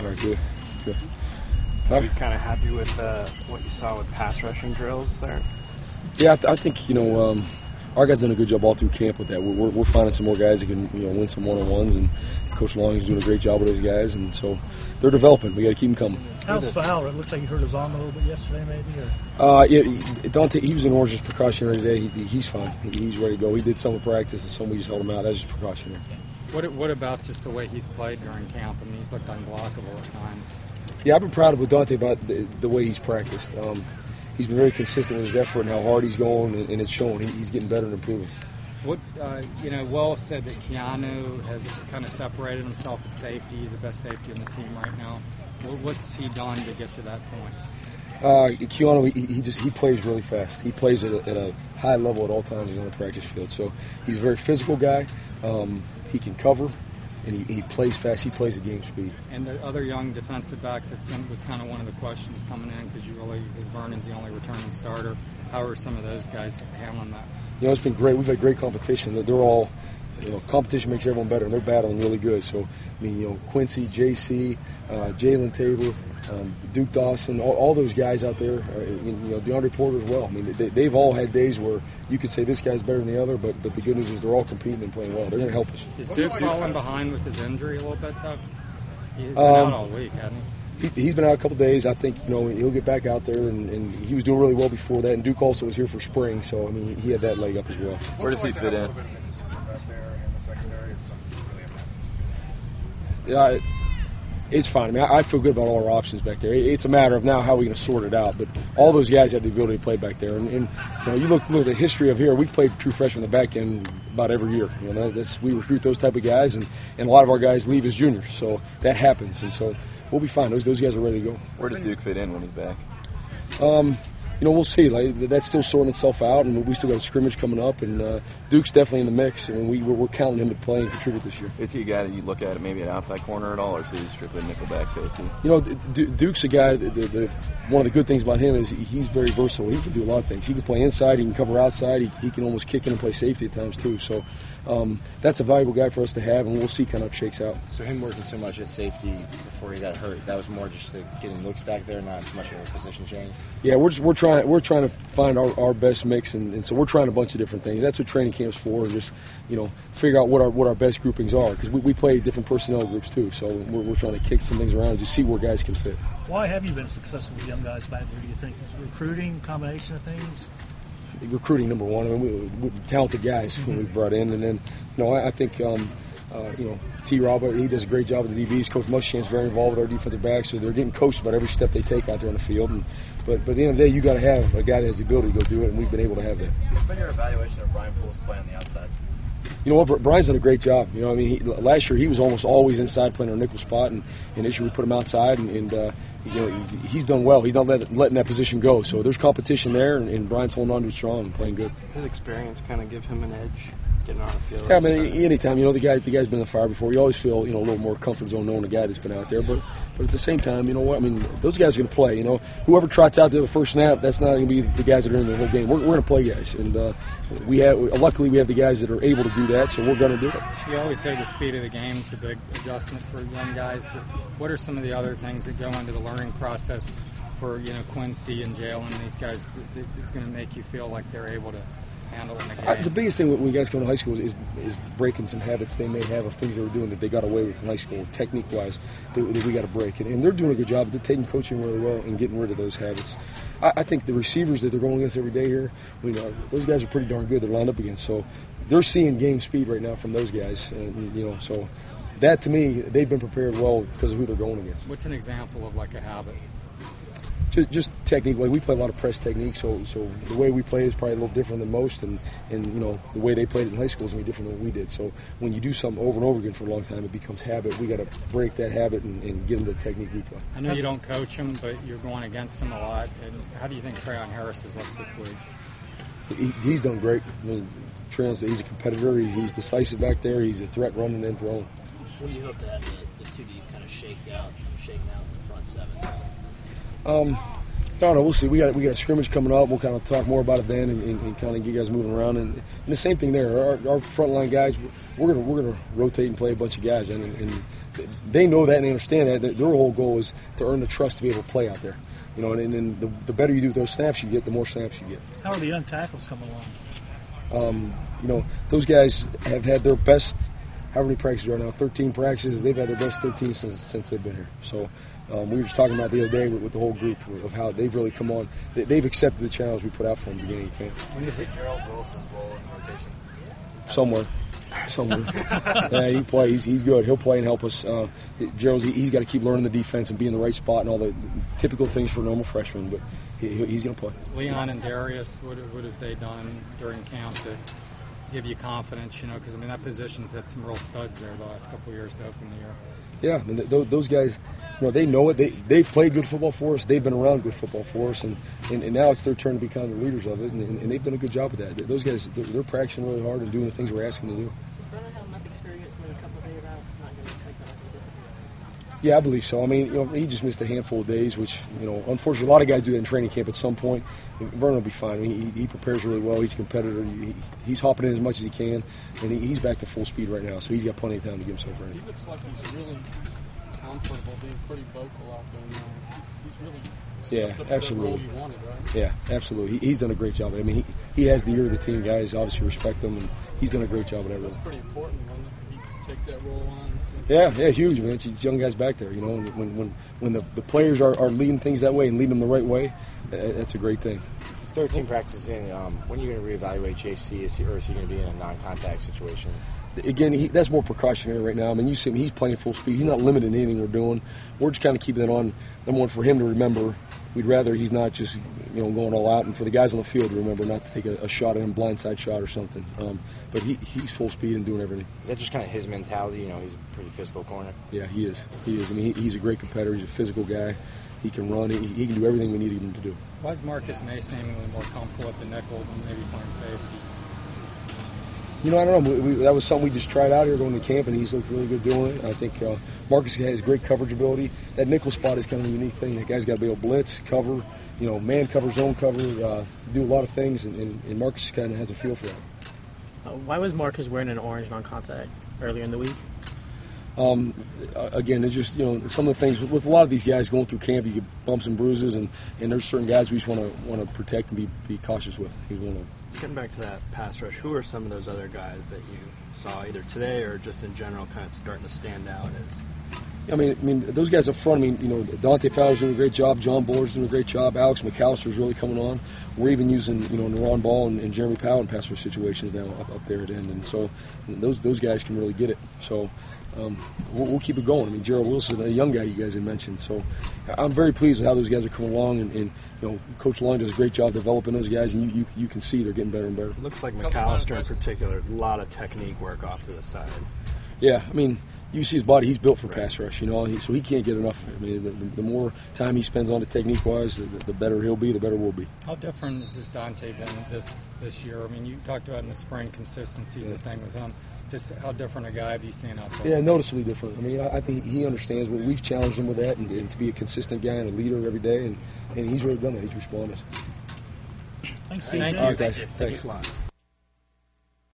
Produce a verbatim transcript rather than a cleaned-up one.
All right, good. Good. Are you kind of happy with uh, what you saw with pass rushing drills there? Yeah, I, th I think, you know, um, our guys done a good job all through camp with that. We're, we're, we're finding some more guys that can, you know, win some one-on-ones, and Coach Long is doing a great job with those guys, and so they're developing. We got to keep them coming. How's Fowler? It looks like he hurt his arm a little bit yesterday, maybe. Or? Uh, yeah, he- Dante, he was in Orange just precautionary today. He, he's fine. He, he's ready to go. He did some of practice, and some we just held him out. That was just precautionary. What what about just the way he's played during camp? I mean, he's looked unblockable at times. Yeah, I've been proud of with Dante about the, the way he's practiced. Um, he's been very consistent with his effort and how hard he's going, and, and it's showing. He, he's getting better and improving. What uh, you know, Will said that Keanu has kind of separated himself at safety. He's the best safety on the team right now. What, what's he done to get to that point? Uh, Keanu, he, he just he plays really fast. He plays at a, at a high level at all times on the practice field. So he's a very physical guy. Um, he can cover, and he, he plays fast. He plays at game speed. And the other young defensive backs, that was kind of one of the questions coming in, because you really, because Vernon's the only returning starter. How are some of those guys handling that? You know, it's been great. We've had great competition. They're all, you know, competition makes everyone better, and they're battling really good. So, I mean, you know, Quincy, J C, uh, Jalen Tabor, um, Duke Dawson, all, all those guys out there, uh, you know, DeAndre Porter as well. I mean, they, they've all had days where you could say this guy's better than the other, but, but the good news is they're all competing and playing well. They're going to help us. Is Duke falling behind with his injury a little bit, though? He's been Um, out all week, hasn't he? He, he's been out a couple of days. I think, you know, he'll get back out there, and, and he was doing really well before that. And Duke also was here for spring, so I mean, he had that leg up as well. Where does he fit in? Yeah, it, it's fine. I mean, I, I feel good about all our options back there. It, it's a matter of now how we're going to sort it out. But all those guys have the ability to play back there. And, and you know, you look, look at the history of here. We played true freshmen in the back end about every year. You know, that's, we recruit those type of guys, and, and a lot of our guys leave as juniors. So that happens, and so we'll be fine. Those those guys are ready to go. Where does Duke fit in when he's back? Um, you know, we'll see. Like, that's still sorting itself out, and we still got a scrimmage coming up. And uh, Duke's definitely in the mix, and we, we're, we're counting him to play and contribute this year. Is he a guy that you look at maybe an outside corner at all, or is he strictly nickelback safety? You know, D Duke's a guy. The, the, one of the good things about him is he's very versatile. He can do a lot of things. He can play inside. He can cover outside. He, he can almost kick in and play safety at times too. So um, that's a valuable guy for us to have, and we'll see kind of how it shakes out. So him working so much at safety before he got hurt, that was more just to getting looks back there, not so much of a position change. Yeah, we're just, we're trying we're trying to find our, our best mix, and, and so we're trying a bunch of different things. That's what training camp's for, and just, you know, figure out what our what our best groupings are, because we, we play different personnel groups too. So we're, we're trying to kick some things around and just see where guys can fit. Why have you been successful with young guys back there, do you think? Is it recruiting, combination of things? Recruiting, number one. I mean, we, we talented guys Mm-hmm. who we brought in, and then, you know, I, I think, um, uh, you know, T. Rob, he does a great job with the D Bs. Coach Muschamp very involved with our defensive backs, so they're getting coached about every step they take out there on the field. And, but, but at the end of the day, you got to have a guy that has the ability to go do it, and we've been able to have that. What's been your evaluation of Brian Poole's play on the outside? You know what, Brian's done a great job. You know, I mean, he, last year he was almost always inside playing our nickel spot, and, and this year we put him outside, and, and uh, you know, he, he's done well. He's not let, letting that position go. So there's competition there, and, and Brian's holding on to it strong and playing good. His experience kind of give him an edge getting on the field. Yeah, I mean, anytime, you know, the guy the guy's been in the fire before, you always feel, you know, a little more comfort zone knowing the guy that's been out there. But but at the same time, you know what, I mean, those guys are going to play. You know, whoever trots out there the first snap, that's not going to be the guys that are in the whole game. We're, we're going to play guys, and uh, we have luckily we have the guys that are able to do that, so we're going to do it. You always say the speed of the game is a big adjustment for young guys, but what are some of the other things that go into the learning process for, you know, Quincy and Jalen and these guys that is going to make you feel like they're able to handle in the game? I, the biggest thing when guys come to high school is, is breaking some habits they may have of things they were doing that they got away with in high school, technique-wise, that, that we got to break. And, and they're doing a good job. They're taking coaching really well and getting rid of those habits. I, I think the receivers that they're going against every day here, you know, those guys are pretty darn good. They're lined up against. So they're seeing game speed right now from those guys. And, you know, so that to me, they've been prepared well because of who they're going against. What's an example of like a habit? Just, just technique. Like we play a lot of press technique, so so the way we play is probably a little different than most, and and you know the way they played it in high school is going to be different than what we did. So when you do something over and over again for a long time, it becomes habit. We got to break that habit and, and get them the technique we play. I know you don't coach them, but you're going against them a lot. And how do you think Trayon Harris has looked this week? He, he's done great. I mean, Trayon's he's a competitor. He's, he's decisive back there. He's a threat running and throwing. What do you hope to have the, the two deep kind of shake out, shaken out in the front seven? Um, I don't know. We'll see. We got we got a scrimmage coming up. We'll kind of talk more about it then, and, and, and kind of get guys moving around. And, and the same thing there. Our, our frontline guys, we're gonna we're gonna rotate and play a bunch of guys, and, and they know that and they understand that. Their whole goal is to earn the trust to be able to play out there. You know, and, and then the, the better you do with those snaps you get, the more snaps you get. How are the young tackles coming along? Um, you know, those guys have had their best, how many practices right now? thirteen practices. They've had their best thirteen since since they've been here. So um, we were just talking about the other day with, with the whole group of how they've really come on. They, they've accepted the challenge we put out for them at the beginning of camp. When you see Gerald Wilson's role in rotation? Somewhere. Somewhere. Yeah, he plays. He's good. He'll play and help us. Uh, Gerald's, he, he's got to keep learning the defense and be in the right spot and all the typical things for a normal freshman, but he, he's going to play. Leon and Darius, what, what have they done during camp to give you confidence, you know, because, I mean, that position's had some real studs there the last couple of years to open the year. Yeah, I mean, th- those guys, you know, they know it. They, they've played good football for us. They've been around good football for us, and, and, and now it's their turn to be kind of the leaders of it, and, and, and they've done a good job with that. Those guys, they're, they're practicing really hard and doing the things we're asking them to do. Does Brennan have enough experience with a couple of days out? It's not going to take that much of a difference? Yeah, I believe so. I mean, you know, he just missed a handful of days, which, you know, unfortunately, a lot of guys do that in training camp at some point. Vernon will be fine. I mean, he, he prepares really well. He's a competitor. He, he's hopping in as much as he can, and he, he's back to full speed right now, so he's got plenty of time to get himself ready. He looks like he's really comfortable being pretty vocal out there now. He's really yeah, stepped up absolutely. to the role you wanted, right? Yeah, absolutely. He, he's done a great job. I mean, he, he has the ear of the team. Guys obviously respect him, and he's done a great job at that role. That's pretty important when he take that role on. Yeah, yeah, huge, man. It's, it's young guys back there, you know. And when when when the, the players are, are leading things that way and leading them the right way, that's a great thing. thirteen practices in, um, when are you going to reevaluate J C, is he, or is he going to be in a non-contact situation? Again, he, that's more precautionary right now. I mean, you see him, he's playing full speed. He's not limited in anything we're doing. We're just kind of keeping it on. Number one, for him to remember, we'd rather he's not just, you know, going all out. And for the guys on the field to remember not to take a, a shot at him, blindside shot or something. Um, but he, he's full speed and doing everything. Is that just kind of his mentality? You know, he's a pretty physical corner. Yeah, he is. He is. I mean, he, he's a great competitor. He's a physical guy. He can run. He, he can do everything we need him to do. Why is Marcus May seemingly more comfortable at the nickel than maybe playing safety? You know, I don't know. We, we, that was something we just tried out here going to camp, and he's looked really good doing it. I think uh, Marcus has great coverage ability. That nickel spot is kind of a unique thing. That guy's got to be able to blitz, cover, you know, man cover, zone cover, uh, do a lot of things, and, and, and Marcus kind of has a feel for that. Uh, why was Marcus wearing an orange non-contact earlier in the week? Um, again, it's just, you know, some of the things with, with a lot of these guys going through camp, you get bumps and bruises, and, and there's certain guys we just want to want to protect and be, be cautious with. He's one of them. Getting back to that pass rush, who are some of those other guys that you saw either today or just in general kind of starting to stand out as? I mean, I mean, those guys up front. I mean, you know, Dante Fowler's doing a great job. John Buller's doing a great job. Alex McAllister's really coming on. We're even using, you know, Naron Ball and, and Jeremy Powell in pass rush situations now up, up there at end, and so and those those guys can really get it. So um, we'll, we'll keep it going. I mean, Gerald Wilson, a young guy you guys had mentioned. So I'm very pleased with how those guys are coming along, and, and you know, Coach Long does a great job developing those guys, and you you, you can see they're getting better and better. It looks like McAllister in particular, a lot of technique work off to the side. Yeah, I mean, you see his body, he's built for pass rush, you know, he, so he can't get enough. I mean, the, the more time he spends on it technique-wise, the, the better he'll be, the better we'll be. How different has this Dante been this this year? I mean, you talked about in the spring consistency is yeah. the thing with him. Just how different a guy have you seen out there? Yeah, noticeably different. I mean, I, I think he understands. We've challenged him with that, and, and to be a consistent guy and a leader every day, and, and he's really done that. He's responded. Thanks, Thank C J. you. All right, guys. Thank you. Thanks. Thanks a lot.